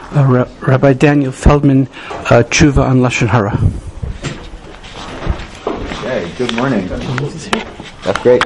Rabbi Daniel Feldman, Tshuva on Lashon Hara. Okay, good morning. That's great.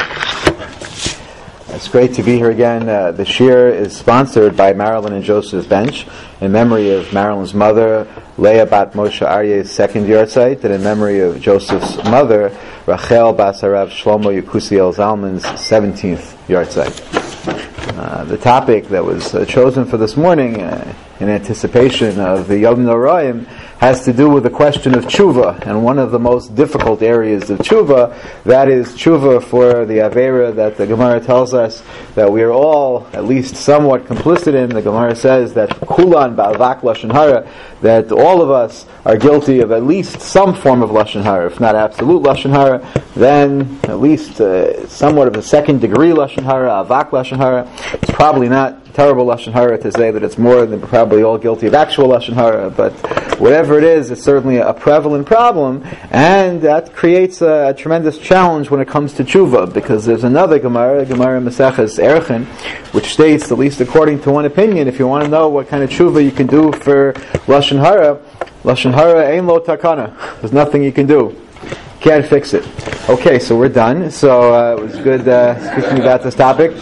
It's great to be here again. The shir is sponsored by Marilyn and Joseph Bench in memory of Marilyn's mother, Leah Bat Moshe Aryeh's second yahrzeit, and in memory of Joseph's mother, Rachel Bas Harav Shlomo Yekusiel Zalman's 17th yahrzeit. The topic that was chosen for this morning, in anticipation of the Yom Noraim, has to do with the question of tshuva, and one of the most difficult areas of tshuva, that is tshuva for the Aveira that the Gemara tells us that we are all at least somewhat complicit in. The Gemara says that Kulan Ba'avak Lashon Hara, that all of us are guilty of at least some form of Lashon Hara, if not absolute Lashon Hara, then at least somewhat of a second degree Lashon Hara, Avak Lashon Hara. It's probably not terrible Lashon Hara to say that it's more than probably all guilty of actual Lashon Hara, but whatever it is, it's certainly a prevalent problem, and that creates a tremendous challenge when it comes to tshuva, because there's another Gemara Maseches Erchin, which states, at least according to one opinion, if you want to know what kind of tshuva you can do for Lashon Hara ein lo takana. There's nothing you can do. Can't fix it. Okay, so we're done. So it was good speaking about this topic.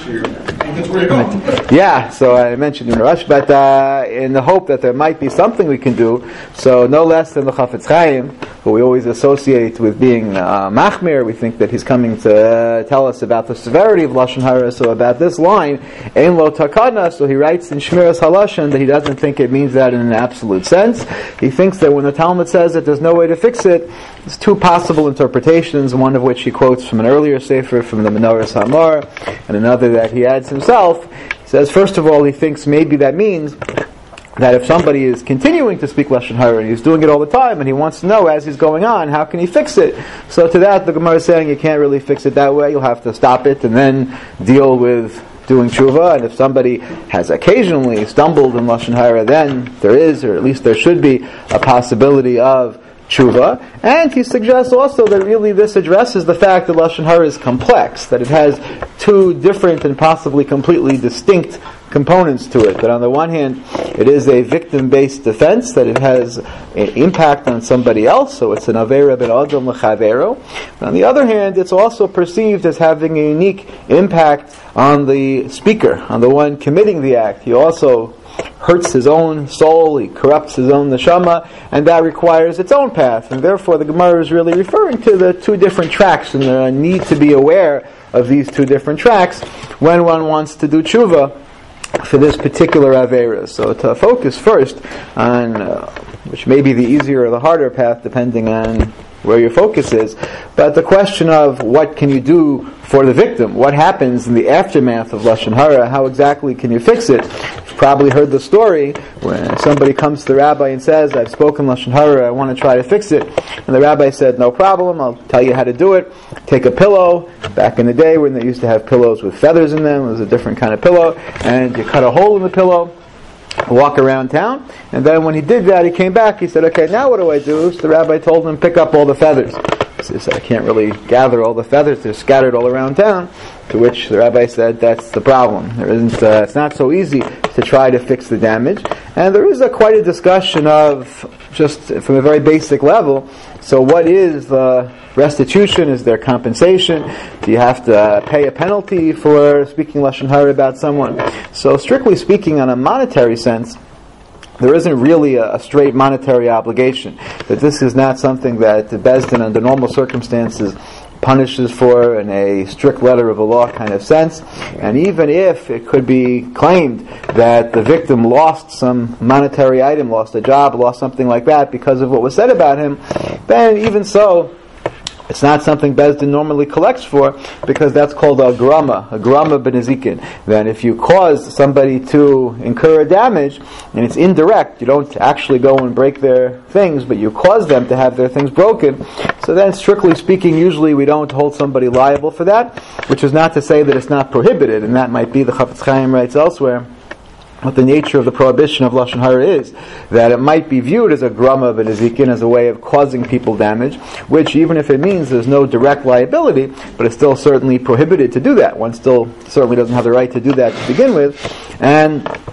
Yeah, so I mentioned in rush, but in the hope that there might be something we can do. So no less than the Chafetz Chaim, who we always associate with being machmir. We think that he's coming to tell us about the severity of Lashon Hara. So about this line, ein lo takana. So he writes in Shmiras Halashon that he doesn't think it means that in an absolute sense. He thinks that when the Talmud says that there's no way to fix it, there's two possible interpretations, one of which he quotes from an earlier sefer from the Menorah Hamor, and another that he adds himself. He says, first of all, he thinks maybe that means that if somebody is continuing to speak Lashon Hara and he's doing it all the time and he wants to know as he's going on, how can he fix it? So to that, the Gemara is saying you can't really fix it that way. You'll have to stop it and then deal with doing tshuva, and if somebody has occasionally stumbled in Lashon Hara, then there is, or at least there should be, a possibility of tshuva. And he suggests also that really this addresses the fact that Lashon Hara is complex, that it has two different and possibly completely distinct components to it. That on the one hand, it is a victim-based defense, that it has an impact on somebody else, so it's an avera ben adam l'chavero. On the other hand, it's also perceived as having a unique impact on the speaker, on the one committing the act. He also hurts his own soul, he corrupts his own neshama, and that requires its own path. And therefore the Gemara is really referring to the two different tracks, and the need to be aware of these two different tracks when one wants to do tshuva for this particular avera. So to focus first on, which may be the easier or the harder path depending on where your focus is, but the question of what can you do for the victim? What happens in the aftermath of Lashon Hara? How exactly can you fix it? You've probably heard the story when somebody comes to the rabbi and says, I've spoken Lashon Hara, I want to try to fix it. And the rabbi said, no problem, I'll tell you how to do it. Take a pillow. Back in the day when they used to have pillows with feathers in them, it was a different kind of pillow, and you cut a hole in the pillow, walk around town, and then when he did that, he came back, he said, okay, now what do I do? So the rabbi told him, pick up all the feathers. So he said, I can't really gather all the feathers, they're scattered all around town. To which the rabbi said, that's the problem. There isn't. It's not so easy to try to fix the damage. And there is quite a discussion of, just from a very basic level, so what is the restitution? Is there compensation? Do you have to pay a penalty for speaking Lashon Hara about someone? So strictly speaking, on a monetary sense, there isn't really a straight monetary obligation. That this is not something that the Beis Din under normal circumstances punishes for in a strict letter of the law kind of sense. And even if it could be claimed that the victim lost some monetary item, lost a job, lost something like that because of what was said about him, then even so, it's not something Beis Din normally collects for, because that's called a grama b'nezikin. Then if you cause somebody to incur a damage, and it's indirect, you don't actually go and break their things, but you cause them to have their things broken, so then strictly speaking, usually we don't hold somebody liable for that, which is not to say that it's not prohibited, and that might be the Chafetz Chaim writes elsewhere, what the nature of the prohibition of Lashon Hara is, that it might be viewed as a grama b'nezikin, as a way of causing people damage, which even if it means there's no direct liability, but it's still certainly prohibited to do that. One still certainly doesn't have the right to do that to begin with. And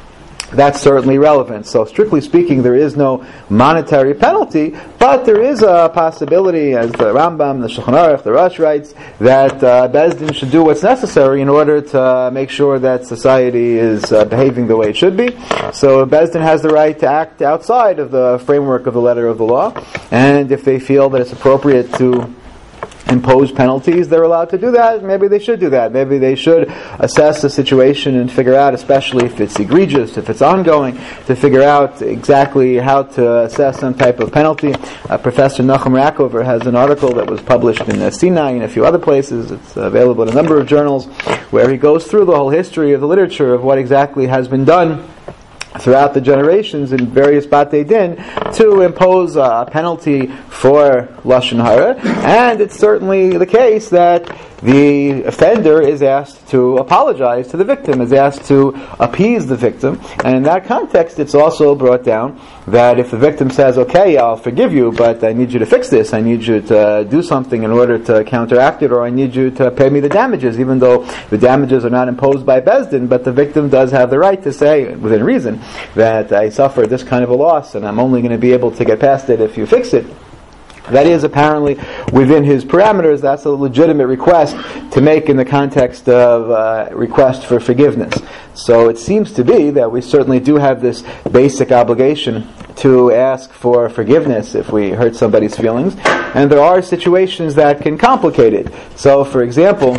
that's certainly relevant. So strictly speaking, there is no monetary penalty, but there is a possibility, as the Rambam, the Shulchan Aruch, the Rosh writes, that Beis Din should do what's necessary in order to make sure that society is behaving the way it should be. So Beis Din has the right to act outside of the framework of the letter of the law, and if they feel that it's appropriate to impose penalties, they're allowed to do that. Maybe they should do that. Maybe they should assess the situation and figure out, especially if it's egregious, if it's ongoing, to figure out exactly how to assess some type of penalty. Professor Nachum Rackover has an article that was published in Sinai and a few other places. It's available in a number of journals, where he goes through the whole history of the literature of what exactly has been done throughout the generations in various Batei Din to impose a penalty for Lashon Hara, and it's certainly the case that the offender is asked to apologize to the victim, is asked to appease the victim, and in that context it's also brought down that if the victim says, okay, I'll forgive you, but I need you to fix this, I need you to do something in order to counteract it, or I need you to pay me the damages, even though the damages are not imposed by Beis Din, but the victim does have the right to say, within reason, that I suffered this kind of a loss, and I'm only going to be able to get past it if you fix it. That is apparently within his parameters. That's a legitimate request to make in the context of request for forgiveness. So it seems to be that we certainly do have this basic obligation to ask for forgiveness if we hurt somebody's feelings. And there are situations that can complicate it. So, for example,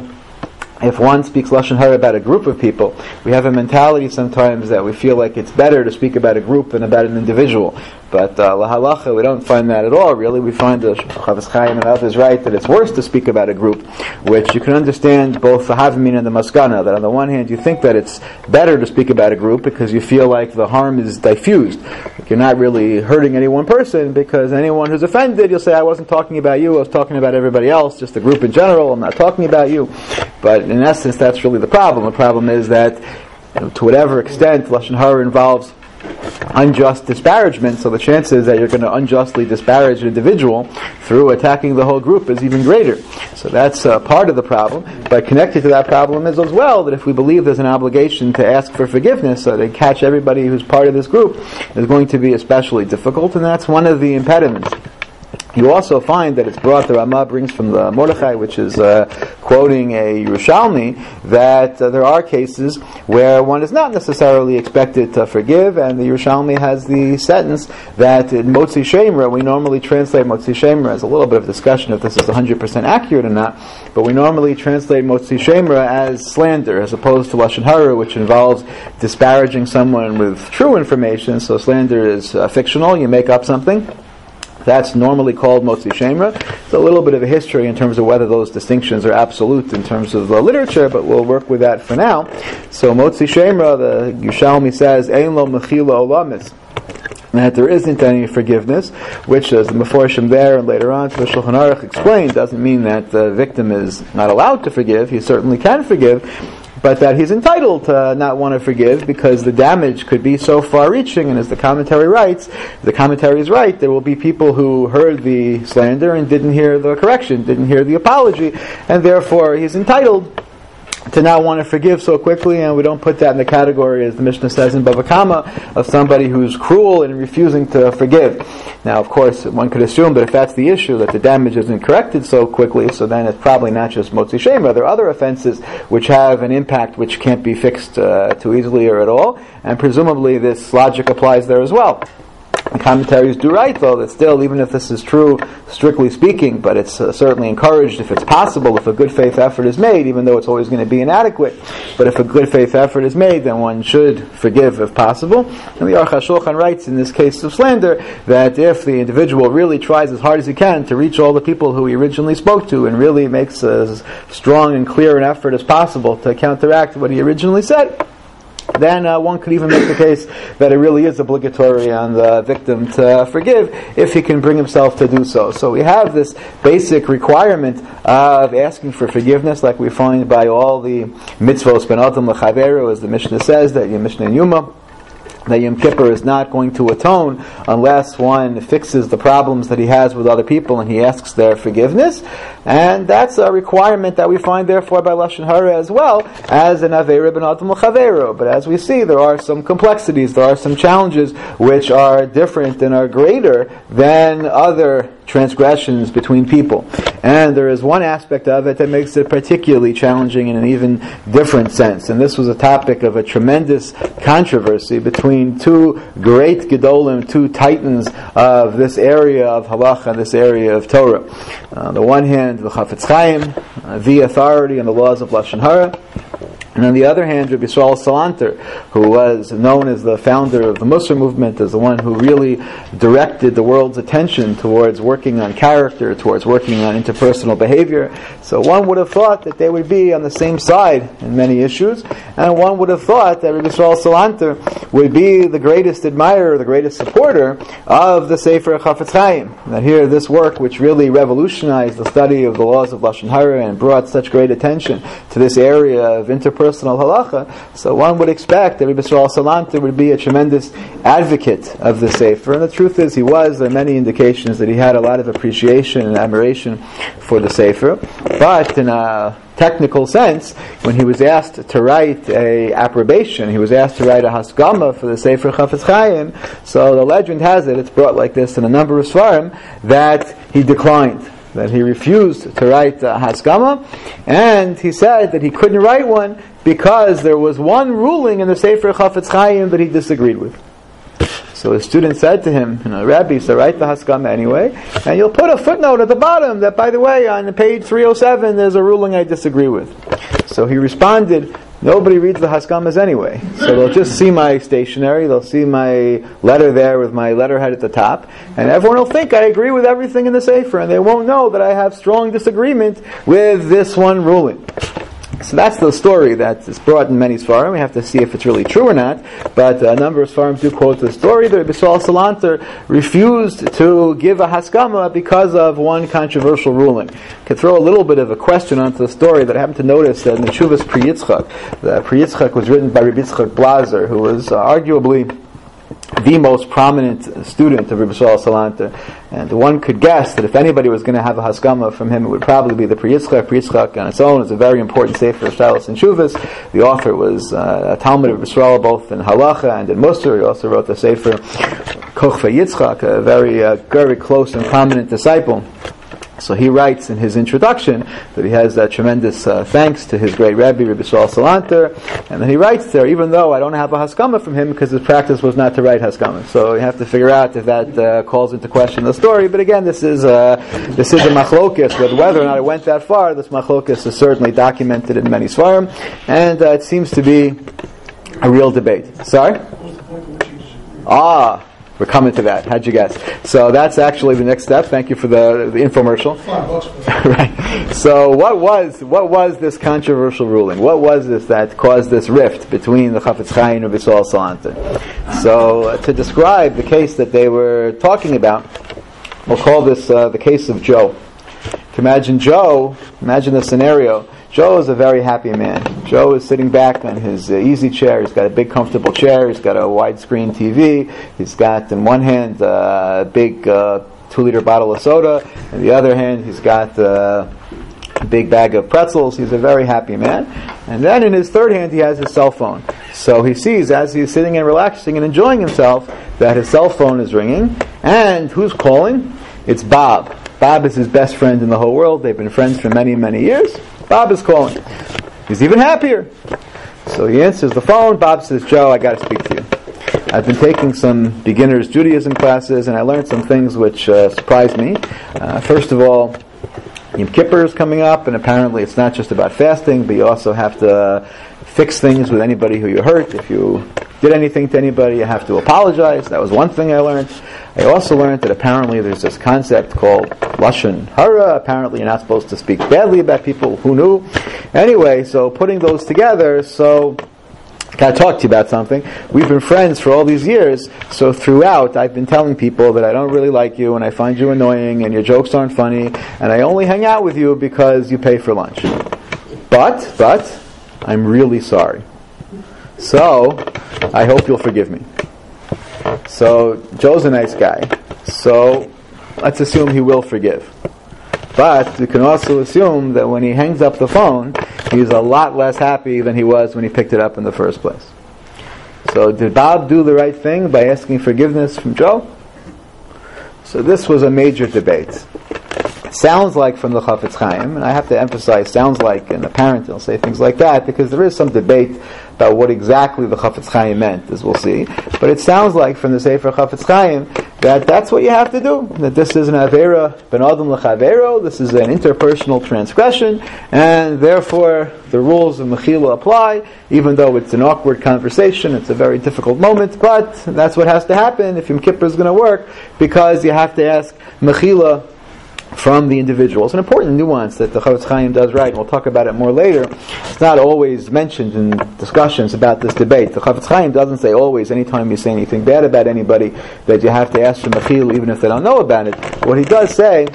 if one speaks Lashon Hara about a group of people, we have a mentality sometimes that we feel like it's better to speak about a group than about an individual. But lahalacha, we don't find that at all, really. We find the Chavetz Chaim and others right that it's worse to speak about a group, which you can understand both the Havamina and the Maskana, that on the one hand you think that it's better to speak about a group because you feel like the harm is diffused. Like you're not really hurting any one person, because anyone who's offended, you'll say, I wasn't talking about you, I was talking about everybody else, just the group in general, I'm not talking about you. But in essence, that's really the problem. The problem is that, to whatever extent Lashon Hara involves unjust disparagement, so the chances that you're going to unjustly disparage an individual through attacking the whole group is even greater. So that's part of the problem. But connected to that problem is as well that if we believe there's an obligation to ask for forgiveness, so to catch everybody who's part of this group, is going to be especially difficult, and that's one of the impediments. You also find that it's brought, the Ramah brings from the Mordechai, which is quoting a Yerushalmi, that there are cases where one is not necessarily expected to forgive, and the Yerushalmi has the sentence that in Motzi Shemra, we normally translate Motzi Shemra as a little bit of discussion if this is 100% accurate or not, but we normally translate Motzi Shemra as slander, as opposed to Lashon Hara, which involves disparaging someone with true information. So slander is fictional, you make up something. That's normally called Motzi Shemra. It's a little bit of a history in terms of whether those distinctions are absolute in terms of the literature, but we'll work with that for now. So Motzi Shemra, the Yerushalmi says, Ein lo mechila olamis, that there isn't any forgiveness, which, as the Meforshim there and later on to the Shulchan Aruch explained, doesn't mean that the victim is not allowed to forgive. He certainly can forgive, but that he's entitled to not want to forgive because the damage could be so far-reaching, and as the commentary writes, the commentary is right, there will be people who heard the slander and didn't hear the correction, didn't hear the apology, and therefore he's entitled to not want to forgive so quickly, and we don't put that in the category, as the Mishnah says in Bava Kama, of somebody who's cruel and refusing to forgive. Now, of course, one could assume that if that's the issue, that the damage isn't corrected so quickly, so then it's probably not just Motzi Shemra. There are other offenses which have an impact which can't be fixed too easily or at all, and presumably this logic applies there as well. The commentaries do write, though, that still, even if this is true, strictly speaking, but it's certainly encouraged if it's possible, if a good faith effort is made, even though it's always going to be inadequate. But if a good faith effort is made, then one should forgive if possible. And the Aruch HaShulchan writes, in this case of slander, that if the individual really tries as hard as he can to reach all the people who he originally spoke to, and really makes as strong and clear an effort as possible to counteract what he originally said, then one could even make the case that it really is obligatory on the victim to forgive if he can bring himself to do so. So we have this basic requirement of asking for forgiveness, like we find by all the mitzvos ben adam l'chaveru, as the Mishnah says, that your Mishnah in Yuma, that Yom Kippur is not going to atone unless one fixes the problems that he has with other people and he asks their forgiveness. And that's a requirement that we find, therefore, by Lashon Hara as well as in Aveira ben Adam l'Chaveiro. But as we see, there are some complexities, there are some challenges which are different and are greater than other transgressions between people. And there is one aspect of it that makes it particularly challenging in an even different sense. And this was a topic of a tremendous controversy between two great Gedolim, two titans of this area of Halacha, this area of Torah. On the one hand, the Chafetz Chaim, the authority and the laws of Lashon Hara. And on the other hand, Rabbi Yisrael Salanter, who was known as the founder of the Musar movement, as the one who really directed the world's attention towards working on character, towards working on interpersonal behavior. So one would have thought that they would be on the same side in many issues, and one would have thought that Rabbi Yisrael Salanter would be the greatest admirer, the greatest supporter of the Sefer Chafetz Chaim. That here, this work, which really revolutionized the study of the laws of Lashon Hara and brought such great attention to this area of interpersonal halacha, so one would expect that Rabbi Yisrael Salanter would be a tremendous advocate of the Sefer, and the truth is he was. There are many indications that he had a lot of appreciation and admiration for the Sefer, but in a technical sense, when he was asked to write a approbation, he was asked to write a haskama for the Sefer Chafetz Chaim, so the legend has it, it's brought like this in a number of svarim, that he declined, that he refused to write a haskama, and he said that he couldn't write one because there was one ruling in the Sefer Chafetz Chaim that he disagreed with. So his student said to him, Rabbi, so write the haskama anyway, and you'll put a footnote at the bottom that, by the way, on page 307 there's a ruling I disagree with. So he responded, nobody reads the haskamas anyway, so they'll just see my stationery, they'll see my letter there with my letterhead at the top, and everyone will think I agree with everything in the Sefer, and they won't know that I have strong disagreement with this one ruling. So that's the story that is brought in many Sfarim. We have to see if it's really true or not, but a number of Sfarim do quote the story that Rabbi Yisrael Salanter refused to give a haskama because of one controversial ruling. I could throw a little bit of a question onto the story that I happened to notice that in the Tshuvas Pri Yitzchak. The Pri Yitzchak was written by Rabbi Yitzchak Blazer, who was arguably the most prominent student of Rabbi Yisrael Salanter, and one could guess that if anybody was going to have a haskama from him, it would probably be the Pri Yitzchak. Pri Yitzchak on its own is a very important sefer of Shalos and Shuvas. The author was a Talmud of Yisrael, both in Halacha and in Musar. He also wrote the sefer Kochva Yitzchak, a very close and prominent disciple. So he writes in his introduction that he has tremendous thanks to his great Rebbe, Rabbi Yisrael Salanter, and then he writes there, even though I don't have a haskama from him because his practice was not to write haskama. So you have to figure out if that calls into question the story. But again, this is a machlokes, but whether or not it went that far, this machlokes is certainly documented in many svarim, and it seems to be a real debate. Sorry? We're coming to that. How'd you guess? So that's actually the next step. Thank you for the infomercial. Right. So what was this controversial ruling? What was this that caused this rift between the Chafetz Chaim and Rabbi Yisrael Salanter? So to describe the case that they were talking about, we'll call this the case of Joe. To imagine the scenario. Joe is a very happy man. Joe is sitting back on his easy chair. He's got a big comfortable chair. He's got a widescreen TV. He's got in one hand a big 2-liter bottle of soda. In the other hand he's got a big bag of pretzels. He's a very happy man. And then in his third hand he has his cell phone. So he sees, as he's sitting and relaxing and enjoying himself, that his cell phone is ringing. And who's calling? It's Bob. Bob is his best friend in the whole world. They've been friends for many, many years. Bob is calling. He's even happier. So he answers the phone. Bob says, Joe, I got to speak to you. I've been taking some beginners Judaism classes, and I learned some things which surprised me. First of all, Yom Kippur is coming up, and apparently it's not just about fasting, but you also have to fix things with anybody who you hurt. If you did anything to anybody, you have to apologize. That was one thing I learned. I also learned that apparently there's this concept called Lashon Hara. Apparently you're not supposed to speak badly about people. Who knew? Anyway, so putting those together, so I got to talk to you about something. We've been friends for all these years, so throughout I've been telling people that I don't really like you and I find you annoying and your jokes aren't funny and I only hang out with you because you pay for lunch. But I'm really sorry. So I hope you'll forgive me. So Joe's a nice guy. So let's assume he will forgive. But we can also assume that when he hangs up the phone, he's a lot less happy than he was when he picked it up in the first place. So did Bob do the right thing by asking forgiveness from Joe? So this was a major debate. It sounds like from the Chafetz Chaim, and I have to emphasize sounds like, and the parent will say things like that, because there is some debate about what exactly the Chafetz Chaim meant, as we'll see. But it sounds like from the Sefer Chafetz Chaim that that's what you have to do. That this is an Avera ben Adam l'Chavero, this is an interpersonal transgression, and therefore the rules of Mechila apply, even though it's an awkward conversation, it's a very difficult moment, but that's what has to happen if Yom Kippur is going to work, because you have to ask Mechila from the individual. It's an important nuance that the Chafetz Chaim does right, and we'll talk about it more later. It's not always mentioned in discussions about this debate. The Chafetz Chaim doesn't say always, anytime you say anything bad about anybody, that you have to ask for mechil even if they don't know about it. What he does say,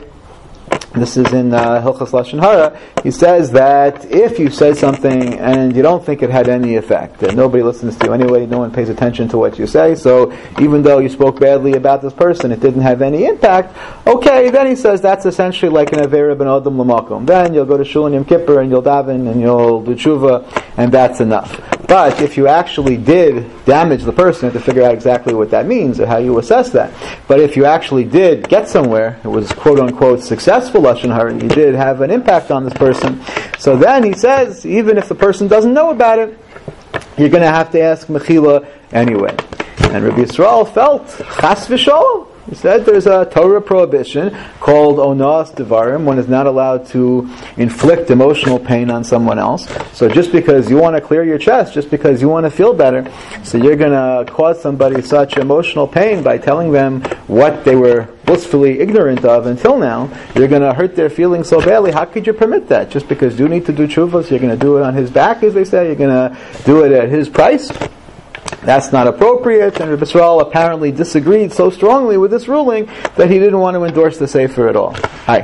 this is in Hilchos Lashon Hara, he says that if you say something and you don't think it had any effect, and nobody listens to you anyway, no one pays attention to what you say, so even though you spoke badly about this person, it didn't have any impact, okay, then he says that's essentially like an Avera ben Adam l'makom. Then you'll go to Shul and Yom Kippur and you'll daven and you'll do tshuva, and that's enough. But if you actually did damage the person, you have to figure out exactly what that means or how you assess that. But if you actually did get somewhere, it was quote-unquote successful Lashon Hara, you did have an impact on this person, so then he says, even if the person doesn't know about it, you're going to have to ask Mechila anyway. And Rabbi Yisrael felt, Chas v'sholom. He said there's a Torah prohibition called Onas Devarim. One is not allowed to inflict emotional pain on someone else. So just because you want to clear your chest, just because you want to feel better, so you're going to cause somebody such emotional pain by telling them what they were blissfully ignorant of until now, you're going to hurt their feelings so badly. How could you permit that? Just because you need to do tshuva, so you're going to do it on his back, as they say, you're going to do it at his price? That's not appropriate, and Rabbi Yisrael apparently disagreed so strongly with this ruling that he didn't want to endorse the Sefer at all. Hi.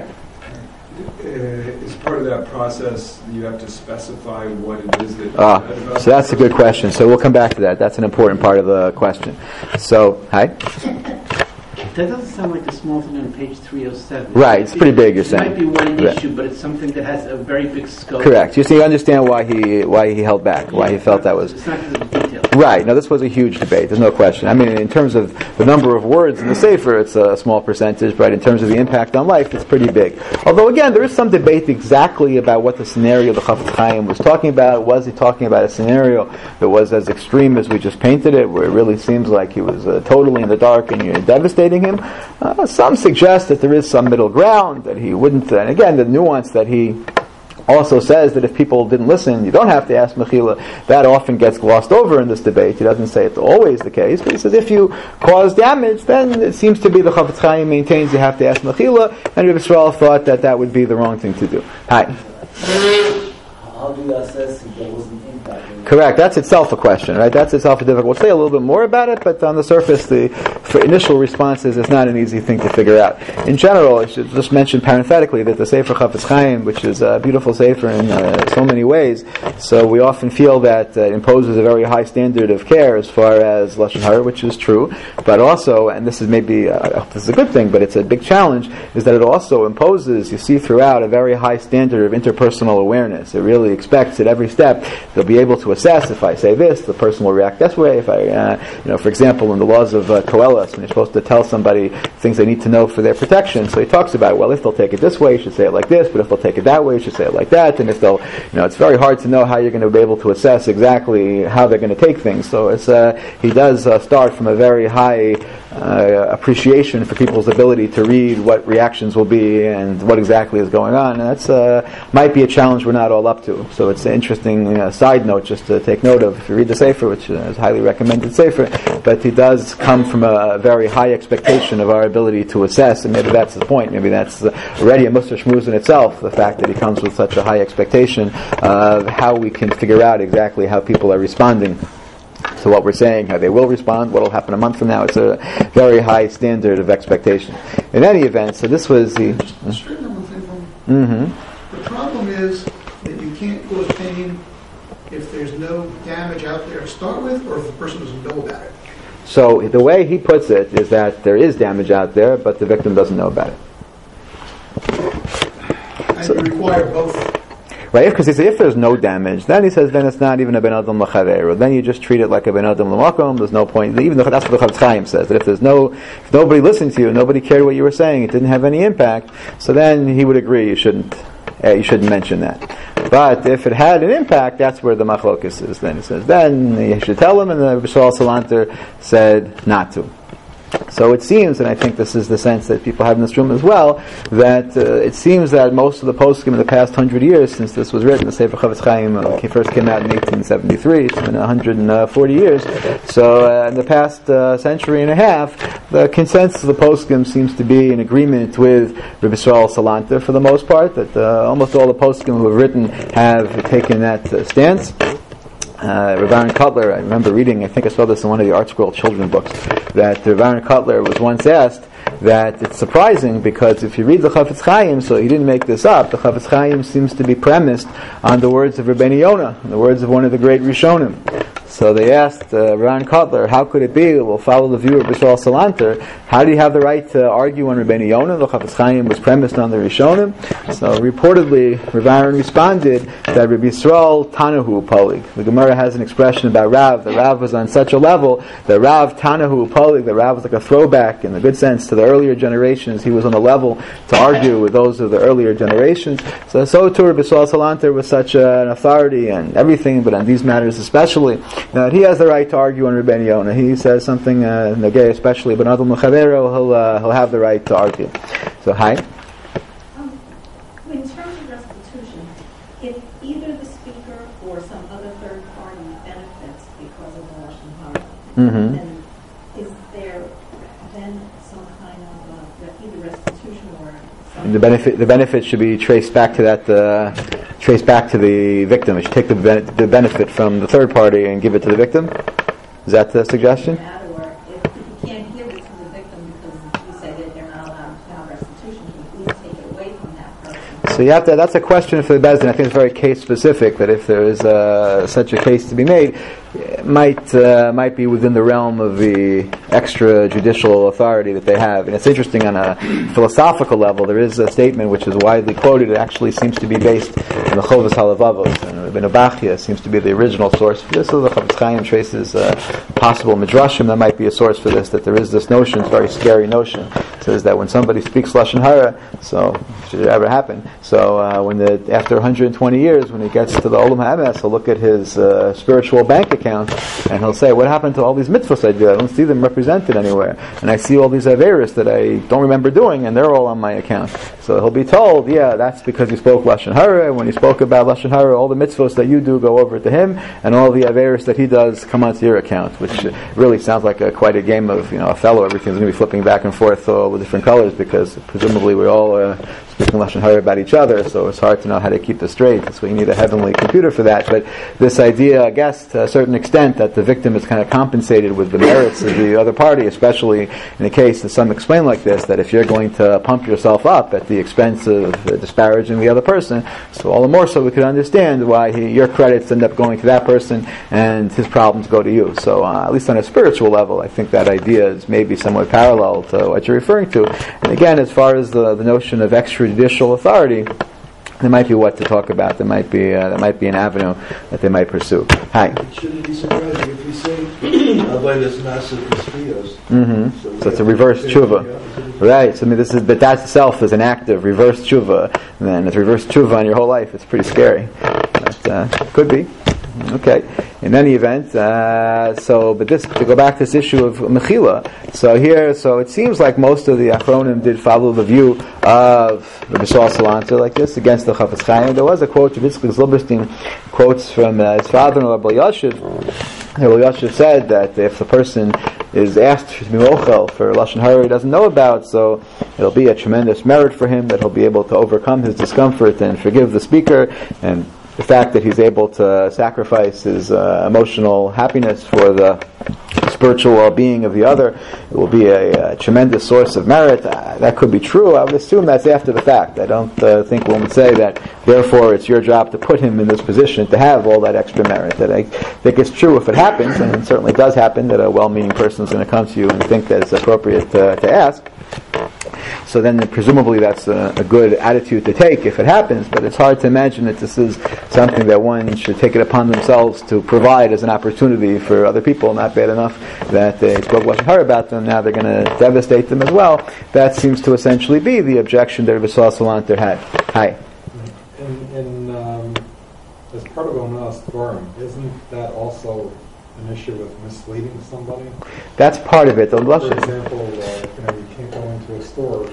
As part of that process, you have to specify what it is that... So that's a good question. So we'll come back to that. That's an important part of the question. So, hi. That doesn't sound like a small thing on page 307. Right, it's pretty big, you're saying. It might be one Right. issue, but it's something that has a very big scope. Correct. You see, you understand why he held back, why he felt that was... It's not because of the detail. Right. No, this was a huge debate. There's no question. I mean, in terms of the number of words in the Sefer, it's a small percentage, but in terms of the impact on life, it's pretty big. Although, again, there is some debate exactly about what the scenario the Chafetz Chaim was talking about. Was he talking about a scenario that was as extreme as we just painted it, where it really seems like he was totally in the dark and you're devastating him? Some suggest that there is some middle ground, that he wouldn't, and again, the nuance that he also says that if people didn't listen, you don't have to ask Mechila. That often gets glossed over in this debate. He doesn't say it's always the case, but he says if you cause damage, then it seems to be the Chafetz Chaim maintains you have to ask Mechila, and Rabbi Yisrael thought that would be the wrong thing to do. Hi. How do you assess if there was an impact? Correct. That's itself a question, right? That's itself a difficult. We'll say a little bit more about it, but on the surface, for initial responses, it's not an easy thing to figure out. In general, I should just mention parenthetically that the Sefer Chafetz Chaim, which is a beautiful Sefer in so many ways, so we often feel that it imposes a very high standard of care as far as Lashon Hara, which is true, but also, and this is maybe, this is a good thing, but it's a big challenge, is that it also imposes, you see throughout, a very high standard of interpersonal awareness. It really expects at every step they'll be able to assess if I say this, the person will react this way. If I, for example, in the laws of Koheles, when you're supposed to tell somebody things they need to know for their protection, so he talks about, well, if they'll take it this way, you should say it like this, but if they'll take it that way, you should say it like that, and if they'll, it's very hard to know how you're going to be able to assess exactly how they're going to take things. So it's, he does start from a very high appreciation for people's ability to read what reactions will be and what exactly is going on, and that's might be a challenge we're not all up to. So it's an interesting side note just to take note of if you read the Sefer, which is a highly recommended Sefer, but he does come from a very high expectation of our ability to assess, and maybe that's the point. Maybe that's already a Musar Shmuz in itself, the fact that he comes with such a high expectation of how we can figure out exactly how people are responding to what we're saying, how they will respond, what will happen a month from now. It's a very high standard of expectation. In any event, so this was the... The problem is that you can't cause pain if there's no damage out there to start with, or if the person doesn't know about it. So the way he puts it is that there is damage out there, but the victim doesn't know about it. And you require both. Right? Because if there's no damage, then he says, then it's not even a ben adam l'chaver. Then you just treat it like a ben adam l'makom. There's no point. Even though that's what the Chafetz Chaim says, that if nobody listened to you, nobody cared what you were saying, it didn't have any impact. So then he would agree you shouldn't mention that. But if it had an impact, that's where the machlokus is. Then he says, then you should tell him, and the Bishal Salanter said not to. So it seems, and I think this is the sense that people have in this room as well, that it seems that most of the poskim in the past 100 years, since this was written, the Sefer Chafetz Chaim first came out in 1873, it's been 140 years, so in the past century and a half, the consensus of the poskim seems to be in agreement with Rabbi Yisrael Salanter for the most part, that almost all the poskim who have written have taken that stance. Rav Aaron Kotler, I remember reading, I think I saw this in one of the Art Scroll children books, that Rav Aaron Kotler was once asked that it's surprising because if you read the Chafetz Chaim, so he didn't make this up, the Chafetz Chaim seems to be premised on the words of Rabbeinu Yonah, the words of one of the great Rishonim. So they asked Rav Aaron Kotler, how could it be that we'll follow the view of Bishal Salanter? How do you have the right to argue on Rabbeinu Yonah? The Chafetz Chaim was premised on the Rishonim. So reportedly, Rav Aaron responded that Rabbi Yisrael Tanahu Polig. The Gemara has an expression about Rav. The Rav was on such a level that Rav Tanahu Polig, the Rav was like a throwback in the good sense to the earlier generations. He was on a level to argue with those of the earlier generations. So too Rabbi Yisrael Salanter was such an authority and everything, but on these matters especially, that he has the right to argue on Rabbeinu Yonah. He says something Nagay, especially Ben Adam L'Chavero, he'll have the right to argue. So, hi. In terms of restitution, if either the speaker or some other third party benefits because of the Lashon Hara, then is there then some kind of either restitution or something? The benefit should be traced back to that. Traced back to the victim. It should take the benefit from the third party and give it to the victim. Is that the suggestion? Or if you can't give it to the victim because you say that they're not allowed to have restitution, you at least take it away from that person. So you have to. That's a question for the Beis Din. I think it's very case specific. That if there is such a case to be made, it might be within the realm of the extrajudicial authority that they have. And it's interesting on a philosophical level. There is a statement which is widely quoted. It actually seems to be based on the Chovas Halavavos, and Rabbeinu Bachya seems to be the original source for this. So the Chafetz Chaim traces possible midrashim that might be a source for this. That there is this notion, it's a very scary notion. It says that when somebody speaks Lashon Hara, so should it ever happen? So after 120 years, when he gets to the Olam HaEmes, he'll look at his spiritual bank account and he'll say, what happened to all these mitzvahs I did? I don't see them represented anywhere. And I see all these averis that I don't remember doing, and they're all on my account. So he'll be told, yeah, that's because you spoke Lashon Hara. When you spoke about Lashon Hara, all the mitzvahs that you do go over to him, and all the averis that he does come onto your account, which really sounds like quite a game of, Othello. Everything's going to be flipping back and forth all the different colors, because presumably we're all speaking Lashon Hara about each other, so it's hard to know how to keep this straight. So you need a heavenly computer for that. But this idea, I guess, to a certain extent, that the victim is kind of compensated with the merits of the other party, especially in a case that some explain like this, that if you're going to pump yourself up at the expense of disparaging the other person, so all the more so we could understand why your credits end up going to that person and his problems go to you. So at least on a spiritual level, I think that idea is maybe somewhat parallel to what you're referring to. And again, as far as the notion of extrajudicial authority, there might be what to talk about. There might be an avenue that they might pursue. Hi. It shouldn't be surprising if we say Avodas Massive Pispios. So it's a reverse tshuva, right? So but that itself is an act of reverse tshuva. And then it's reverse tshuva on your whole life. It's pretty scary. But, could be. Okay. In any event, but this, to go back to this issue of mechila. So it seems like most of the Achronim did follow the view of the Bishal Salanter like this against the Chafetz Chaim. There was a quote of Yitzchak Zilberstein, quotes from his father-in-law, Rabbi Yashiv. Rabbi Yashiv said that if the person is asked to be mochel for Lashon Hara he doesn't know about, so it'll be a tremendous merit for him that he'll be able to overcome his discomfort and forgive the speaker, and the fact that he's able to sacrifice his emotional happiness for the spiritual well-being of the other. It will be a tremendous source of merit. That could be true. I would assume that's after the fact. I don't think one would say that, therefore, it's your job to put him in this position to have all that extra merit. That I think it's true if it happens, and it certainly does happen, that a well-meaning person is going to come to you and think that it's appropriate to ask. So then presumably that's a good attitude to take if it happens, but it's hard to imagine that this is something that one should take it upon themselves to provide as an opportunity for other people. Not bad enough that they spoke lashon hara about them, now they're going to devastate them as well. That seems to essentially be the objection that Rabbi Saul Salanter had. Hi. As part of Onas Dvarim, isn't that also an issue with misleading somebody? That's part of it. For example, you can't go into a store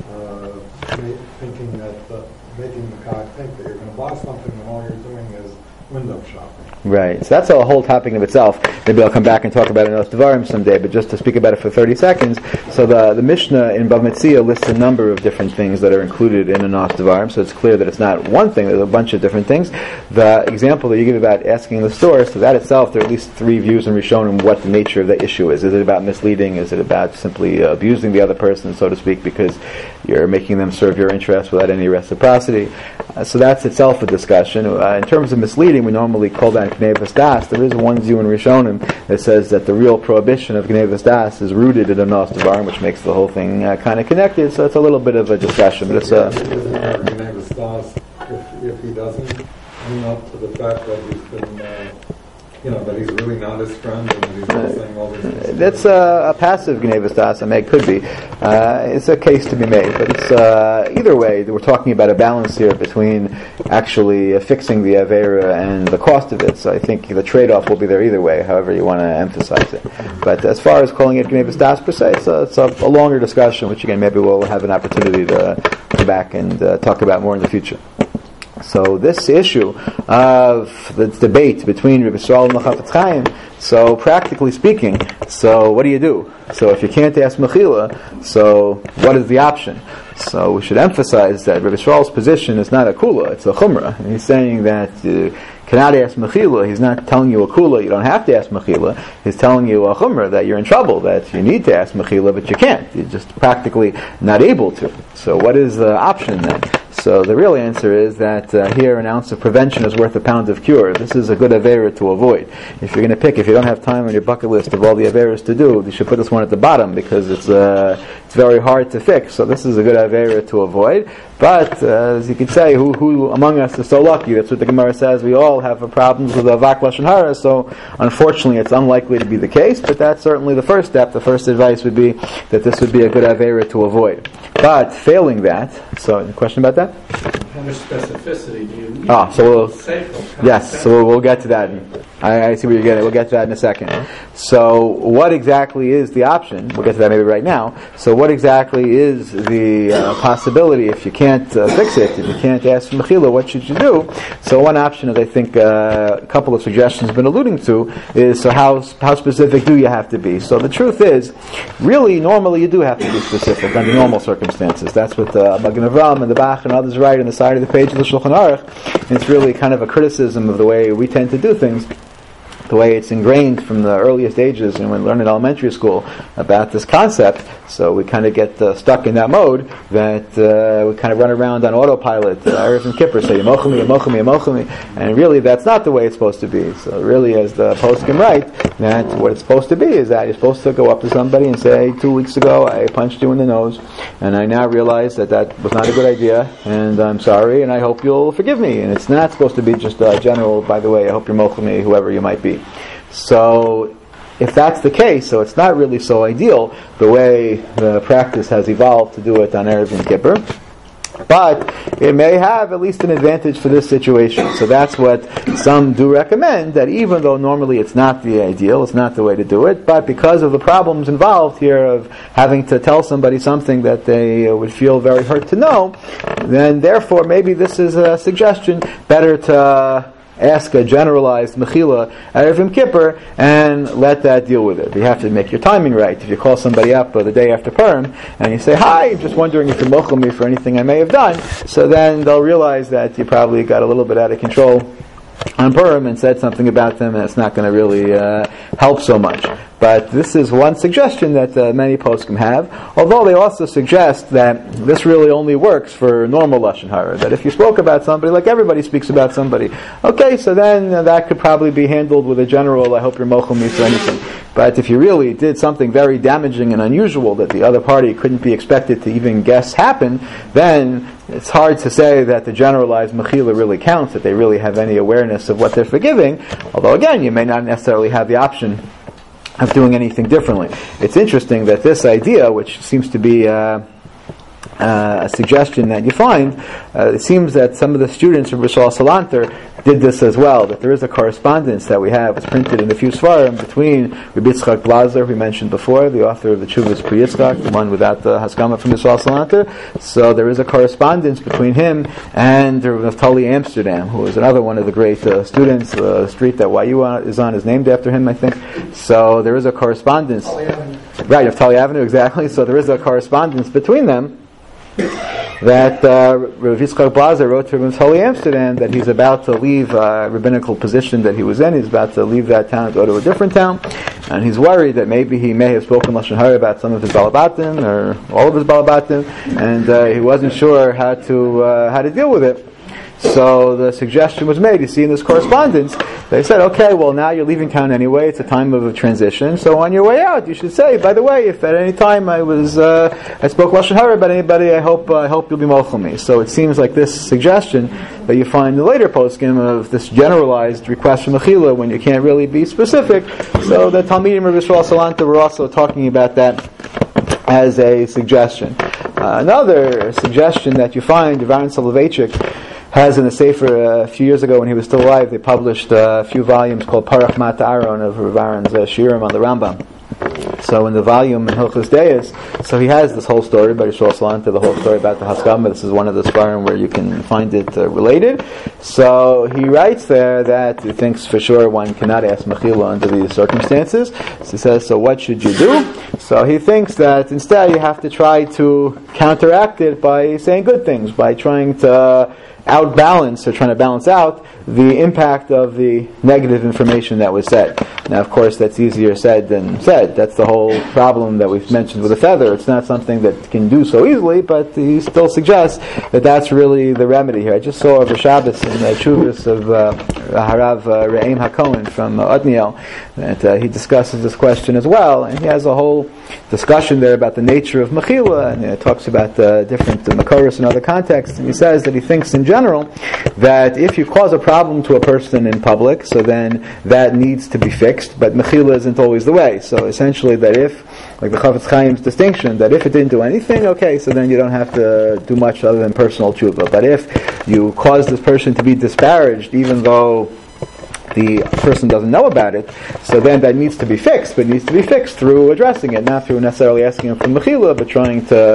thinking that making the guy think that you're going to buy something when all you're doing is window shopping. Right. So that's a whole topic of itself. Maybe I'll come back and talk about it in Onas Dvarim someday, but just to speak about it for 30 seconds. So the Mishnah in Bava Metzia lists a number of different things that are included in Onas Dvarim, so it's clear that it's not one thing, there's a bunch of different things. The example that you give about asking in the store, so that itself, there are at least 3 views in Rishonim what the nature of the issue is. Is it about misleading? Is it about simply abusing the other person, so to speak, because you're making them serve your interests without any reciprocity? So that's itself a discussion. In terms of misleading, we normally call that Gnevas Das. There is one view in Rishonim that says that the real prohibition of Gnevas Das is rooted in Onas Dvarim, which makes the whole thing kind of connected. So it's a little bit of a discussion, but it's Gnevas Das if he doesn't own up to the fact that he's been, that he's really not his friend and that he's not saying all these things. That's a passive Gnevas Das, it could be. It's a case to be made, but it's either way, we're talking about a balance here between actually fixing the Avera and the cost of it. So I think the trade-off will be there either way, however you want to emphasize it. But as far as calling it Gnevas Das per se, it's a longer discussion, which again maybe we'll have an opportunity to come back and talk about more in the future. So this issue of the debate between Rabbi Yisrael and the Chafetz Chaim, so practically speaking, so what do you do? So if you can't ask Mechila, so what is the option? So we should emphasize that Rabbi Yisrael's position is not a kula, it's a chumrah. And he's saying that cannot ask Mechila. He's not telling you a kula, you don't have to ask Mechila. He's telling you a chumrah, that you're in trouble, that you need to ask Mechila, but you can't. You're just practically not able to. So what is the option then? So the real answer is that here an ounce of prevention is worth a pound of cure. This is a good avera to avoid. If you're going to pick, if you don't have time on your bucket list of all the averas to do, you should put this one at the bottom because it's very hard to fix. So this is a good avera to avoid. But as you could say, who among us is so lucky? That's what the Gemara says. We all have problems with avak lashon hara. So unfortunately, it's unlikely to be the case. But that's certainly the first step. The first advice would be that this would be a good avera to avoid. But failing that, so a question about that? How much specificity do you need? So we'll get to that. I see where you're getting. We'll get to that in a second. So what exactly is the option? We'll get to that maybe right now. So what exactly is the possibility if you can't fix it, if you can't ask for Mechila, what should you do? So one option, as I think a couple of suggestions have been alluding to, is so how specific do you have to be? So the truth is, really, normally you do have to be specific under normal circumstances. That's what Magen Avraham and the Bach and others write on the side of the page of the Shulchan Aruch. And it's really kind of a criticism of the way we tend to do things, the way it's ingrained from the earliest ages and when we learn in elementary school about this concept. So we kind of get stuck in that mode that we kind of run around on autopilot. Erev and Kippur say, Yemochemi, Yemochemi, Yemochemi. And really that's not the way it's supposed to be. So really, as the poskim write, that what it's supposed to be is that you're supposed to go up to somebody and say, 2 weeks ago I punched you in the nose, and I now realize that was not a good idea, and I'm sorry, and I hope you'll forgive me. And it's not supposed to be just a general, by the way, I hope you're Mochemi, whoever you might be. So if that's the case, so it's not really so ideal the way the practice has evolved to do it on Erev and Kippur, but it may have at least an advantage for this situation. So that's what some do recommend, that even though normally it's not the ideal, it's not the way to do it, but because of the problems involved here of having to tell somebody something that they would feel very hurt to know, then therefore maybe this is a suggestion, better to ask a generalized mechila at Erev Yom Kippur and let that deal with it. You have to make your timing right. If you call somebody up the day after Purim and you say, "Hi, I'm just wondering if you're mochel me for anything I may have done," so then they'll realize that you probably got a little bit out of control on Purim and said something about them, and it's not going to really help so much. But this is one suggestion that many poskim have, although they also suggest that this really only works for normal lashon hara, that if you spoke about somebody like everybody speaks about somebody, okay, so then that could probably be handled with a general, I hope you're mochel me for anything. But if you really did something very damaging and unusual that the other party couldn't be expected to even guess happened, then it's hard to say that the generalized mechila really counts, that they really have any awareness of what they're forgiving, although again, you may not necessarily have the option of doing anything differently. It's interesting that this idea, which seems to be a suggestion that you find, it seems that some of the students of Rishal Salanter did this as well, that there is a correspondence that we have, it's printed in a few svarim, between Rabbi Yitzchak Blazer, who we mentioned before, the author of the Chuvas Pri Yitzchak, the one without the Haskama from Rishal Salanter. So there is a correspondence between him and Naftali Amsterdam, who is another one of the great students. The street that YU is on is named after him, I think. So there is a correspondence. Right, Naftali Avenue, exactly. So there is a correspondence between them, that Rav Yitzchak Blazer wrote to Rav Naftali Amsterdam that he's about to leave a rabbinical position that he was in. He's about to leave that town and go to a different town, and he's worried that maybe he may have spoken lashon hara about some of his balabatim or all of his balabatim, and he wasn't sure how to deal with it. So the suggestion was made, you see in this correspondence, they said, okay, well now you're leaving town anyway, it's a time of a transition, so on your way out you should say, by the way, if at any time I spoke lashon hara about anybody, I hope you'll be mochel me. So it seems like this suggestion that you find in the later poskim of this generalized request from mechila when you can't really be specific, so the Talmidim of Yisrael Salanta were also talking about that as a suggestion. Another suggestion that you find, Aaron Soloveitchik has in the Sefer a few years ago when he was still alive, they published a few volumes called Parach Mat Aaron of Rav Aaron's Shiurim on the Rambam. So in the volume in Hilchos Deis, so he has this whole story about Yisrael Salanta, the whole story about the Haskama. This is one of the svarim where you can find it related. So he writes there that he thinks for sure one cannot ask mechila under these circumstances. So he says, so what should you do? So he thinks that instead you have to try to counteract it by saying good things, by trying to outbalance or trying to balance out the impact of the negative information that was said. Now, of course, that's easier said than said. That's the whole problem that we've mentioned with a feather. It's not something that can do so easily, but he still suggests that that's really the remedy here. I just saw over Shabbos in the Chuvas of Harav Re'im HaKohen from Otniel that he discusses this question as well, and he has a whole discussion there about the nature of mechila, and he talks about different makoros and other contexts, and he says that he thinks in general that if you cause a problem to a person in public, so then that needs to be fixed, but mechila isn't always the way. So essentially that if, like the Chafetz Chaim's distinction, that if it didn't do anything, okay, so then you don't have to do much other than personal tshuva. But if you cause this person to be disparaged, even though the person doesn't know about it, so then that needs to be fixed, but it needs to be fixed through addressing it, not through necessarily asking him for mechila, but trying to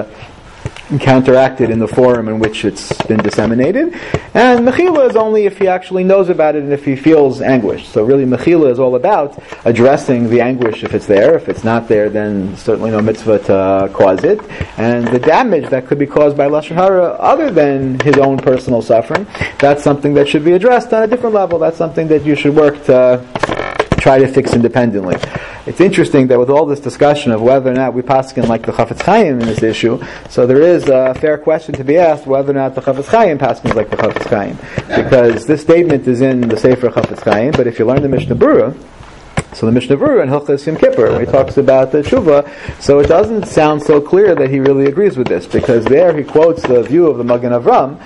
counteract it in the forum in which it's been disseminated. And mechila is only if he actually knows about it and if he feels anguish. So really mechila is all about addressing the anguish if it's there. If it's not there, then certainly no mitzvah to cause it. And the damage that could be caused by lashon hara other than his own personal suffering, that's something that should be addressed on a different level. That's something that you should work to try to fix independently. It's interesting that with all this discussion of whether or not we paskin like the Chafetz Chaim in this issue, so there is a fair question to be asked whether or not the Chafetz Chaim paskins like the Chafetz Chaim, because this statement is in the Sefer Chafetz Chaim, but if you learn the Mishnah Berurah, so the Mishnah Berurah in Hilchos Yom Kippur, where he talks about the tshuva, so it doesn't sound so clear that he really agrees with this, because there he quotes the view of the Magen Avram,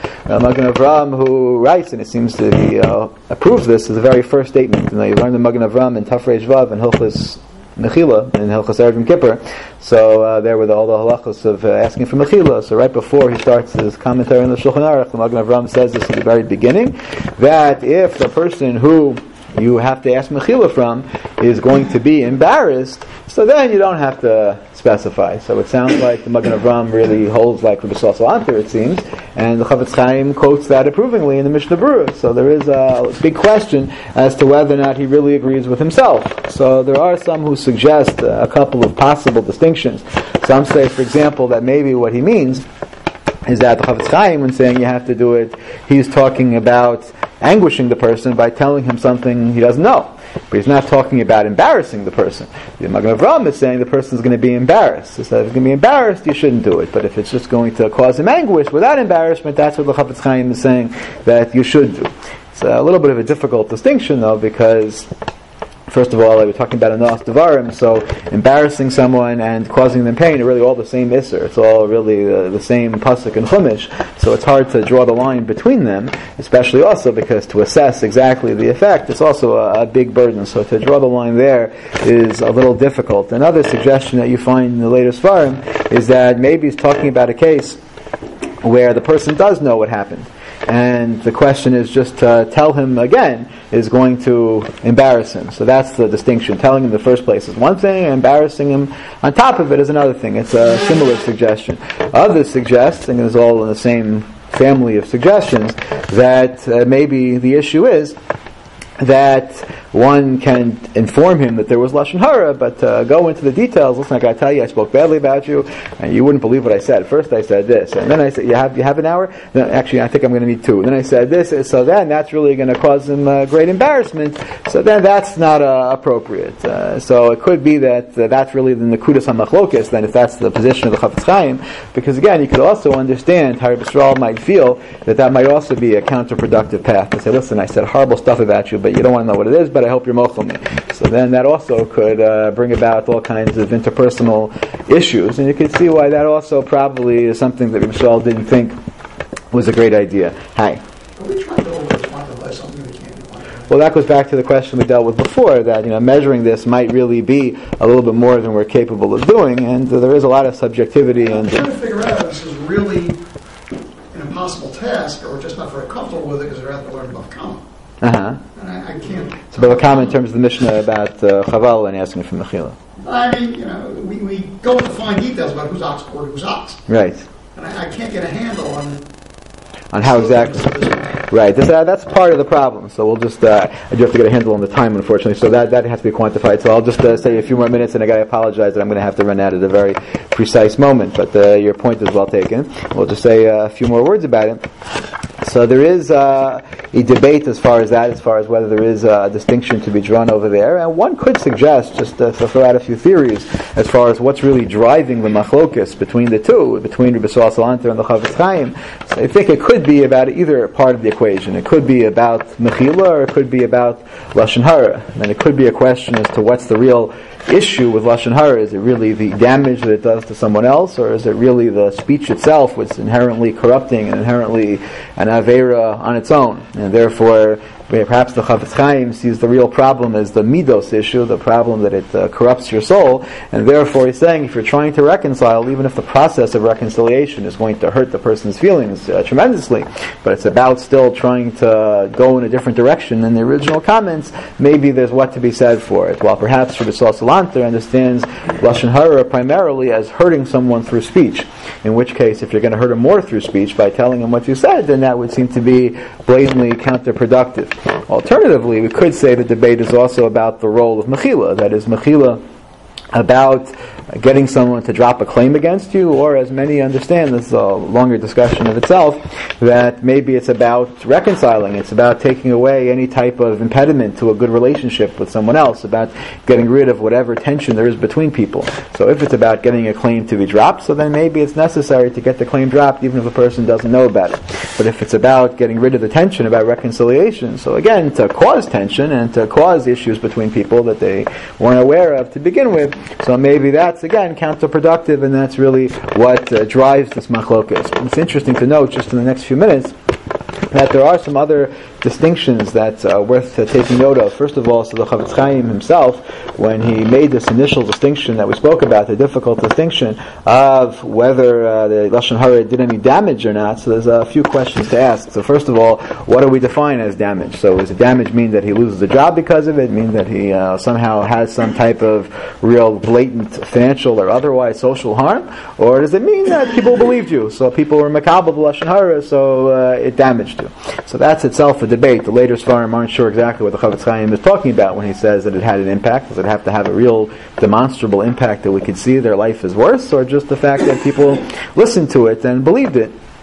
who writes, and it seems that he approves this as the very first statement. You learn the Magen Avram in Tafreish Vav and Hilchos Mechila in Hilchos Erev Yom Kippur. So there with all the halachos of asking for Mechila. So right before he starts his commentary on the Shulchan Aruch, the Magen Avram says this at the very beginning, that if the person who you have to ask mechila from is going to be embarrassed, so then you don't have to specify. So it sounds like the Magen Avram really holds like Rabbi Yisrael Salanter, it seems, and the Chafetz Chaim quotes that approvingly in the Mishnah Berurah. So there is a big question as to whether or not he really agrees with himself. So there are some who suggest a couple of possible distinctions. Some say, for example, that maybe what he means is that the Chafetz Chaim, when saying you have to do it, he's talking about anguishing the person by telling him something he doesn't know. But he's not talking about embarrassing the person. The Magen Avraham is saying the person is going to be embarrassed. So if he's going to be embarrassed, you shouldn't do it. But if it's just going to cause him anguish without embarrassment, that's what the Chafetz Chaim is saying that you should do. It's a little bit of a difficult distinction, though, because first of all, we're talking about a Noas Devarim, so embarrassing someone and causing them pain are really all the same Isser. It's all really the same Pasuk and Chumash, so it's hard to draw the line between them, especially also because to assess exactly the effect, it's also a big burden. So to draw the line there is a little difficult. Another suggestion that you find in the later Svarim is that maybe he's talking about a case where the person does know what happened. And the question is just to tell him again is going to embarrass him. So that's the distinction. Telling him in the first place is one thing, and embarrassing him on top of it is another thing. It's a similar suggestion. Others suggest, and it's all in the same family of suggestions, that maybe the issue is that one can inform him that there was Lashon Hara, but go into the details. Listen, I got to tell you, I spoke badly about you, and you wouldn't believe what I said. First I said this, and then I said, you have an hour? No, actually, I think I'm going to need 2. And then I said this, so then that's really going to cause him great embarrassment, so then that's not appropriate. So it could be that that's really the Nekudas HaMachlokes, then if that's the position of the Chafetz Chaim, because again, you could also understand how Yisrael might feel that might also be a counterproductive path, to say, listen, I said horrible stuff about you, but you don't want to know what it is, but I hope you're mochel me. So then that also could bring about all kinds of interpersonal issues, and you can see why that also probably is something that Yisrael didn't think was a great idea. Hi. Are we trying to quantify something we can't quantify? Well, that goes back to the question we dealt with before, that measuring this might really be a little bit more than we're capable of doing, and there is a lot of subjectivity. I'm trying to figure out if this is really an impossible task, or we're just not very comfortable with it because we're having to learn about common. Uh-huh. And I can't. It's about a comment in terms of the Mishnah about Chaval and asking for Mechila. I mean, we go into fine details about who's ox or who's ox. Right. And I can't get a handle on how exactly. Right. That's part of the problem. So we'll just, I do have to get a handle on the time, unfortunately, so that has to be quantified. So I'll just say a few more minutes, and I apologize that I'm going to have to run out at a very precise moment, but your point is well taken. We'll just say a few more words about it. So there is a debate as far as whether there is a distinction to be drawn over there. And one could suggest, just to throw out a few theories, as far as what's really driving the machlokus between the two, between Rebbe Saul Salanter and the Chafetz Chaim. So I think it could be about either part of the equation. It could be about Mechila, or it could be about Lashon Hara. And it could be a question as to what's the real issue with Lashon Hara. Is it really the damage that it does to someone else, or is it really the speech itself, which is inherently corrupting and inherently an Aveira on its own? And therefore, perhaps the Chafetz Chaim sees the real problem as the Midos issue, the problem that it corrupts your soul, and therefore he's saying if you're trying to reconcile, even if the process of reconciliation is going to hurt the person's feelings tremendously, but it's about still trying to go in a different direction than the original comments, maybe there's what to be said for it. While perhaps Rebbe Saul Salanter understands Lashon Hara primarily as hurting someone through speech, in which case if you're going to hurt him more through speech by telling him what you said, then that would seem to be blatantly counterproductive. Alternatively, we could say the debate is also about the role of Mechila, that is, Mechila about getting someone to drop a claim against you, or as many understand, this is a longer discussion of itself, that maybe it's about reconciling, it's about taking away any type of impediment to a good relationship with someone else, about getting rid of whatever tension there is between people. So if it's about getting a claim to be dropped, so then maybe it's necessary to get the claim dropped even if the person doesn't know about it. But if it's about getting rid of the tension, about reconciliation, so again, to cause tension and to cause issues between people that they weren't aware of to begin with, so maybe that's again counterproductive, and that's really what drives this machlokas. It's interesting to note, just in the next few minutes, that there are some other distinctions that's worth taking note of. First of all, so the Chafetz Chaim himself, when he made this initial distinction that we spoke about, the difficult distinction of whether the Lashon Hara did any damage or not, so there's a few questions to ask. So first of all, what do we define as damage? So does damage mean that he loses a job because of it, mean that he somehow has some type of real blatant financial or otherwise social harm, or does it mean that people believed you, so people were makabel the Lashon Hara, so it damaged you? So that's itself a debate. The later Svarim aren't sure exactly what the Chafetz Chaim is talking about when he says that it had an impact. Does it have to have a real demonstrable impact that we could see their life is worse, or just the fact that people listened to it and believed it?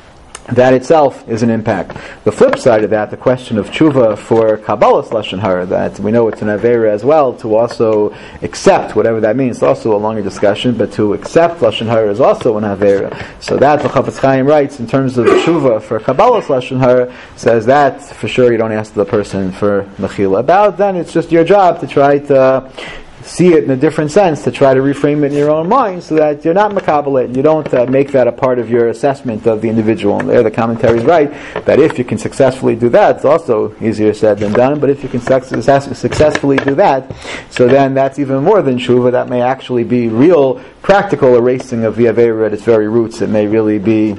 that itself is an impact. The flip side of that, the question of tshuva for Kabbalah's Lashon Hara, that we know it's an Avera as well, to also accept, whatever that means, it's also a longer discussion, but to accept Lashon Hara is also an Avera. So that, the Chafetz Chaim writes, in terms of tshuva for Kabbalah's Lashon Hara, says that, for sure, you don't ask the person for Mechila about, then it's just your job to try to see it in a different sense, to try to reframe it in your own mind so that you're not makabel it, and you don't make that a part of your assessment of the individual. And there the commentary is right, that if you can successfully do that, it's also easier said than done, but if you can successfully do that, so then that's even more than tshuva. That may actually be real, practical erasing of the Aveira at its very roots. It may really be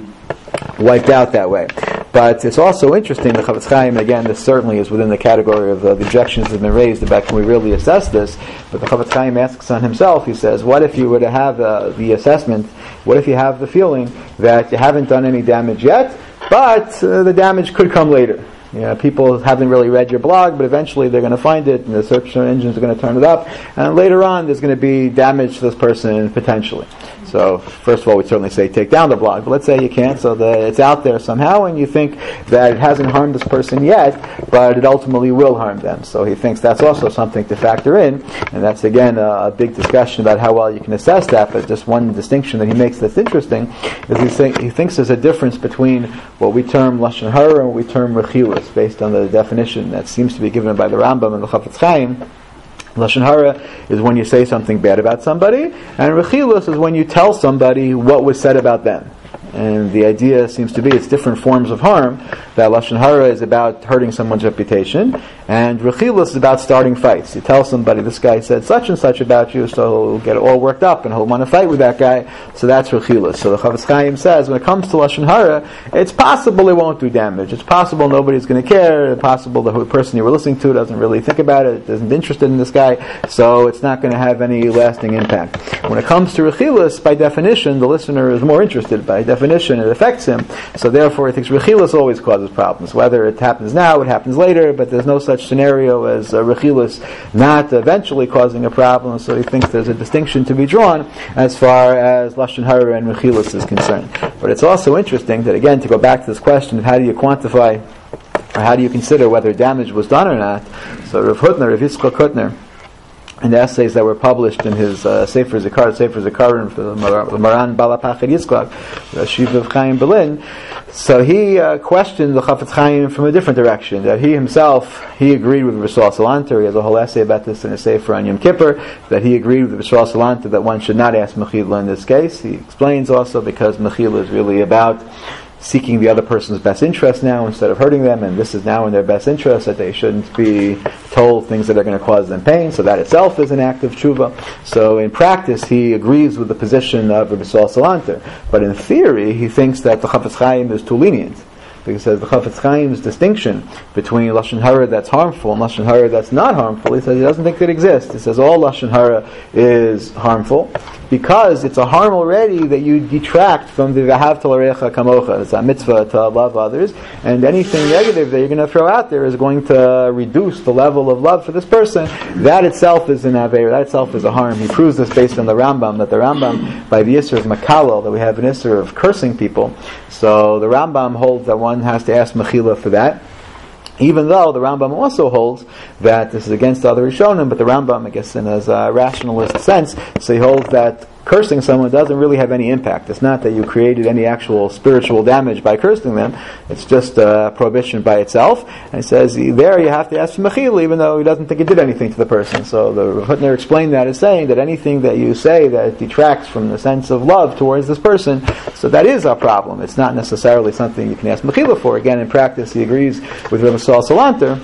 wiped out that way. But it's also interesting, the Chafetz Chaim, again, this certainly is within the category of the objections that have been raised about can we really assess this, but the Chafetz Chaim asks on himself, he says, what if you were to have the assessment, what if you have the feeling that you haven't done any damage yet, but the damage could come later? You know, people haven't really read your blog, but eventually they're going to find it, and the search engines are going to turn it up, and later on there's going to be damage to this person potentially. So, first of all, we'd certainly say take down the blog, but let's say you can't, so that it's out there somehow, and you think that it hasn't harmed this person yet, but it ultimately will harm them. So he thinks that's also something to factor in, and that's again a big discussion about how well you can assess that, but just one distinction that he makes that's interesting is he thinks there's a difference between what we term Lashon Hara and what we term Rechilas, based on the definition that seems to be given by the Rambam and the Chafetz Chaim. Lashon Hara is when you say something bad about somebody, and Rechilas is when you tell somebody what was said about them. And the idea seems to be it's different forms of harm. That Lashon Hara is about hurting someone's reputation, and Rechilas is about starting fights. You tell somebody, this guy said such and such about you, so he'll get all worked up and he'll want to fight with that guy, so that's Rechilas. So the Chafetz Chaim says, when it comes to Lashon Hara, it's possible it won't do damage. It's possible nobody's going to care. It's possible the person you were listening to doesn't really think about it, isn't interested in this guy, so it's not going to have any lasting impact. When it comes to Rechilas, by definition, the listener is more interested. By definition, it affects him, so therefore he thinks Rechilas always causes problems. Whether it happens now, it happens later, but there's no such scenario as Rechilas not eventually causing a problem, so he thinks there's a distinction to be drawn as far as Lashon Hara and Rechilas is concerned. But it's also interesting that, again, to go back to this question of how do you quantify, or how do you consider whether damage was done or not, so Rav Yitzchak Hutner, in the essays that were published in his Sefer Zikaron for the Maran Balapachad Yitzchak, the Shiva of Chaim Berlin. So he questioned the Chafetz Chaim from a different direction. That he himself, he agreed with Rishon Salanter. He has a whole essay about this in a Sefer on Yom Kippur, that he agreed with Rishon Salanter that one should not ask Mechila in this case. He explains also because Mechila is really about seeking the other person's best interest now instead of hurting them, and this is now in their best interest, that they shouldn't be told things that are going to cause them pain, so that itself is an act of tshuva. So in practice he agrees with the position of Rabbi Saul Salanter, but in theory he thinks that the Chafetz Chaim is too lenient. He says the Chafetz Chaim's distinction between Lashon Hara that's harmful and Lashon Hara that's not harmful, he says he doesn't think it exists. He says all Lashon Hara is harmful because it's a harm already that you detract from the V'ahavta l'recha kamocha. It's a mitzvah to love others, and anything negative that you're going to throw out there is going to reduce the level of love for this person. That itself is an Aveira, that itself is a harm. He proves this based on the Rambam, that the Rambam, by the Isser of Makalal, that we have an Isser of cursing people, so the Rambam holds that one has to ask Mechila for that, even though the Rambam also holds that this is against the other Rishonim, but the Rambam, I guess in a rationalist sense, so he holds that cursing someone doesn't really have any impact. It's not that you created any actual spiritual damage by cursing them, it's just a prohibition by itself. And he says there you have to ask for Mechila, even though he doesn't think it did anything to the person. So the Hutner explained that as saying that anything that you say that detracts from the sense of love towards this person, so that is a problem. It's not necessarily something you can ask Mechila for. Again, in practice he agrees with Rabbi Saul Salanter,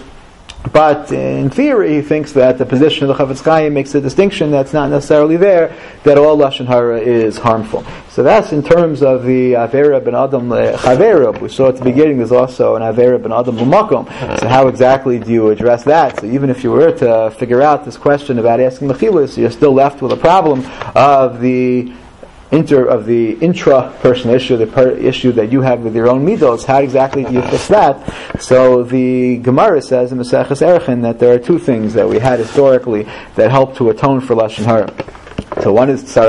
but in theory he thinks that the position of the Chafetz Chaim makes a distinction that's not necessarily there, that all Lashon Hara is harmful. So that's in terms of the Avera ben Adam Chavera. We saw at the beginning there's also an Avera ben Adam L'makom. So how exactly do you address that? So even if you were to figure out this question about asking Mechilas, you're still left with a problem of the intra-personal issue, the issue that you have with your own midos. How exactly do you fix that? So the Gemara says in Maseches Erechim that there are two things that we had historically that help to atone for Lashon Hara. So one is tsaras,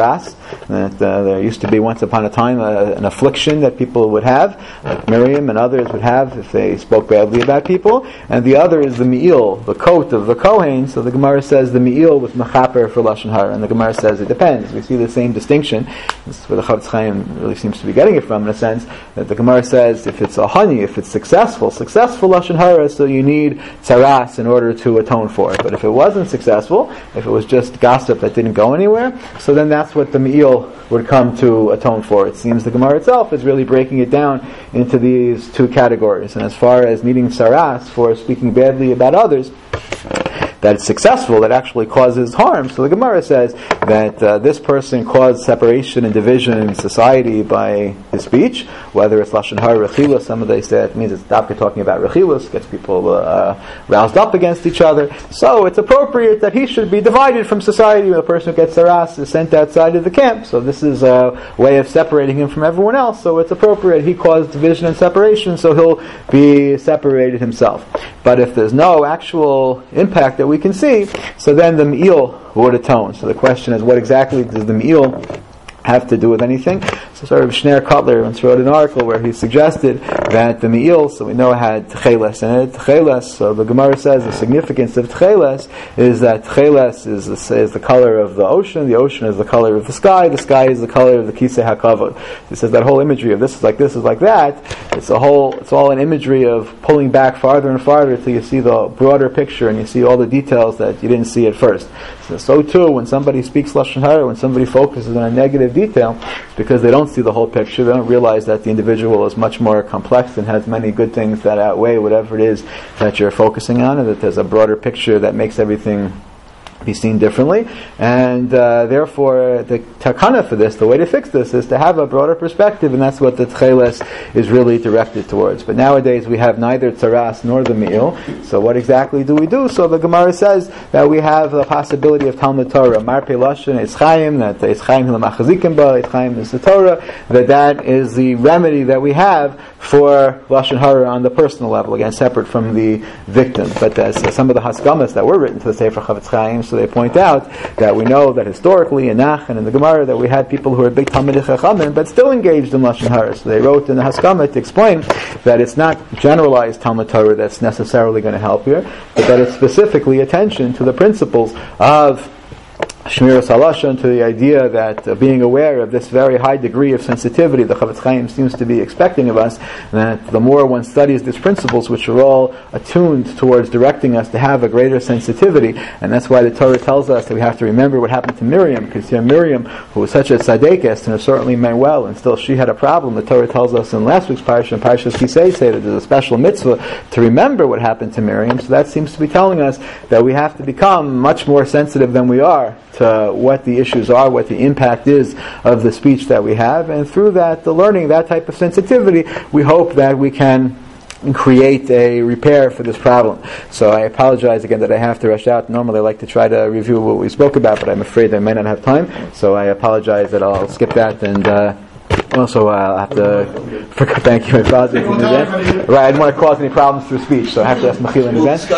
That there used to be once upon a time an affliction that people would have, like Miriam and others would have if they spoke badly about people. And the other is the Me'il, the coat of the Kohen. So the Gemara says the Me'il was Mechaper for Lashon Hara. And the Gemara says it depends. We see the same distinction. This is where the Chafetz Chaim really seems to be getting it from, in a sense, that the Gemara says if it's a honey, if it's successful Lashon Hara, so you need tzaras in order to atone for it. But if it wasn't successful, if it was just gossip that didn't go anywhere, so then that's what the Me'il would come to atone for. It seems the Gemara itself is really breaking it down into these two categories. And as far as needing tzaras for speaking badly about others, that it's successful, that actually causes harm. So the Gemara says that this person caused separation and division in society by his speech, whether it's Lashon Hara, Rechilus, some of they say it means it's Dabka talking about Rechilus, gets people roused up against each other. So it's appropriate that he should be divided from society. The person who gets saras is sent outside of the camp. So this is a way of separating him from everyone else. So it's appropriate. He caused division and separation, so he'll be separated himself. But if there's no actual impact that we can see, so then the Me'il would atone. So the question is, what exactly does the Me'il have to do with anything? So sort of Shner Kotler once wrote an article where he suggested that the Me'il, so we know it had Tcheles in it. Tcheles, so the Gemara says the significance of Tcheles is that Tcheles is the color of the ocean is the color of the sky is the color of the Kisei HaKavod. It says that whole imagery of this is like that, it's all an imagery of pulling back farther and farther until you see the broader picture and you see all the details that you didn't see at first. So too, when somebody speaks Lashon Hara, when somebody focuses on a negative detail, it's because they don't see the whole picture. They don't realize that the individual is much more complex and has many good things that outweigh whatever it is that you're focusing on, and that there's a broader picture that makes everything be seen differently. And therefore, the takana for this, the way to fix this, is to have a broader perspective, and that's what the tcheles is really directed towards. But nowadays we have neither tzaras nor the me'il, so what exactly do we do? So the Gemara says that we have the possibility of Talmud Torah, Marpei Lashon, Eitz Chaim, that Eitz Chaim Hilamachazikim Ba, Eitz Chaim is the Torah, that is the remedy that we have for Lashon Hara on the personal level, again, separate from the victim. But as some of the Haskamas that were written to the Sefer Chafetz Chaim, so they point out that we know that historically in Nach and in the Gemara that we had people who were big Talmidei Chachamim but still engaged in Lashon Hara. So they wrote in the Haskama to explain that it's not generalized Talmud Torah that's necessarily going to help here, but that it's specifically attention to the principles of Shmiras HaLashon, to the idea that being aware of this very high degree of sensitivity the Chafetz Chaim seems to be expecting of us, that the more one studies these principles, which are all attuned towards directing us to have a greater sensitivity, and that's why the Torah tells us that we have to remember what happened to Miriam, because Miriam, who was such a tzaddikus and certainly meant well, and still she had a problem. The Torah tells us in last week's parsha, in Parshas Kisei, say that there's a special mitzvah to remember what happened to Miriam. So that seems to be telling us that we have to become much more sensitive than we are to what the issues are, what the impact is of the speech that we have, and through that, the learning, that type of sensitivity, we hope that we can create a repair for this problem. So I apologize again that I have to rush out. Normally I like to try to review what we spoke about, but I'm afraid I may not have time, so I apologize that I'll skip that, and also I'll have to thank you, my father, for that. Right, I didn't want to cause any problems through speech, so I have to ask Mechila in advance.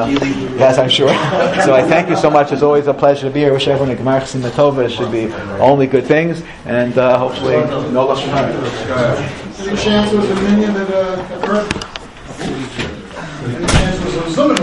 Yes, I'm sure. So I thank you so much. It's always a pleasure to be here. I wish everyone a Gemar Chassim Tova. It should be only good things, and hopefully no Lashon Hara. Any chance there was a minion that occurred? Any chance there was a